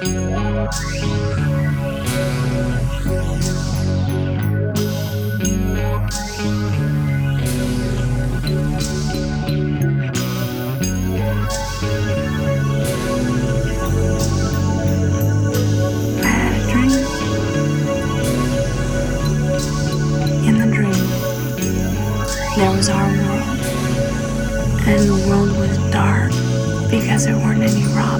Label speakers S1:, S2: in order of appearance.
S1: In the dream, there was our world, and the world was dark because there weren't any robins.